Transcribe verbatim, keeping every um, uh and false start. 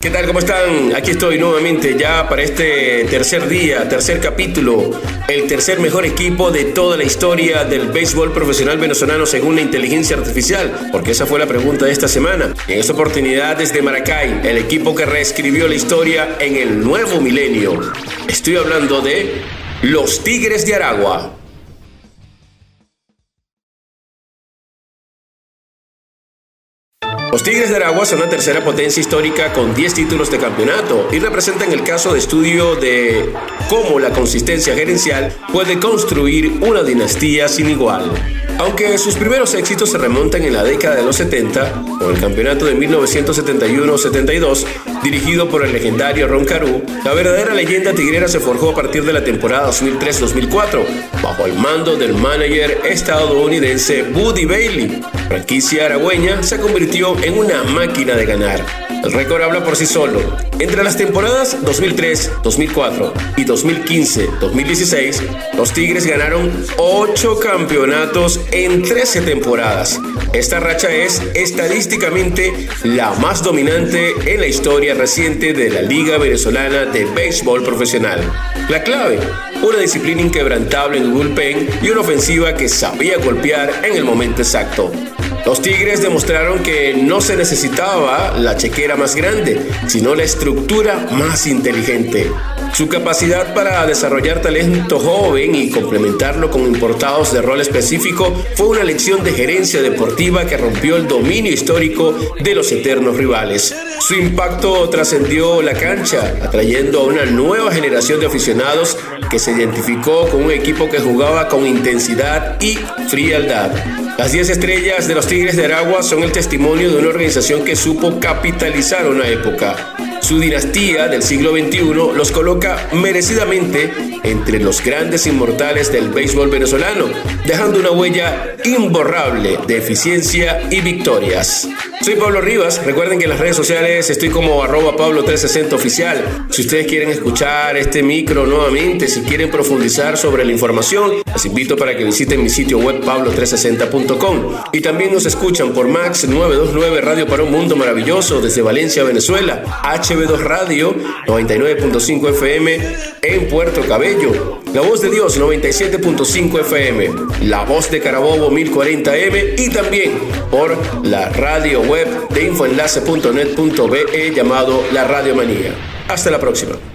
¿Qué tal? ¿Cómo están? Aquí estoy nuevamente ya para este tercer día, tercer capítulo, el tercer mejor equipo de toda la historia del béisbol profesional venezolano según la inteligencia artificial, porque esa fue la pregunta de esta semana. En esta oportunidad desde Maracay, el equipo que reescribió la historia en el nuevo milenio. Estoy hablando de los Tigres de Aragua. Los Tigres de Aragua son la tercera potencia histórica con diez títulos de campeonato y representan el caso de estudio de cómo la consistencia gerencial puede construir una dinastía sin igual. Aunque sus primeros éxitos se remontan en la década de los setenta, con el campeonato de mil novecientos setenta y uno setenta y dos, dirigido por el legendario Ron Carew, la verdadera leyenda tigrera se forjó a partir de la temporada dos mil tres dos mil cuatro, bajo el mando del manager estadounidense Buddy Bailey. La franquicia aragüeña se convirtió en una máquina de ganar. El récord habla por sí solo. Entre las temporadas dos mil tres dos mil cuatro y dos mil quince dos mil dieciséis, los Tigres ganaron ocho campeonatos en trece temporadas. Esta racha es estadísticamente la más dominante en la historia reciente de la Liga Venezolana de Béisbol Profesional. La clave: una disciplina inquebrantable en el bullpen y una ofensiva que sabía golpear en el momento exacto. Los Tigres demostraron que no se necesitaba la chequera más grande, sino la estructura más inteligente. Su capacidad para desarrollar talento joven y complementarlo con importados de rol específico fue una lección de gerencia deportiva que rompió el dominio histórico de los eternos rivales. Su impacto trascendió la cancha, atrayendo a una nueva generación de aficionados que se identificó con un equipo que jugaba con intensidad y frialdad. Las diez estrellas de los Tigres de Aragua son el testimonio de una organización que supo capitalizar una época. Su dinastía del siglo veintiuno los coloca merecidamente entre los grandes inmortales del béisbol venezolano, dejando una huella imborrable de eficiencia y victorias. Soy Pablo Rivas. Recuerden que en las redes sociales estoy como arroba Pablo trescientos sesenta oficial. Si ustedes quieren escuchar este micro nuevamente, si quieren profundizar sobre la información, les invito para que visiten mi sitio web pablo trescientos sesenta punto com. Y también nos escuchan por Max novecientos veintinueve Radio para un Mundo Maravilloso desde Valencia, Venezuela, H B dos Radio noventa y nueve punto cinco F M en Puerto Cabello, La Voz de Dios noventa y siete punto cinco F M, La Voz de Carabobo mil cuarenta M y también por la radio web de infoenlace punto net punto be llamado La Radio Manía. Hasta la próxima.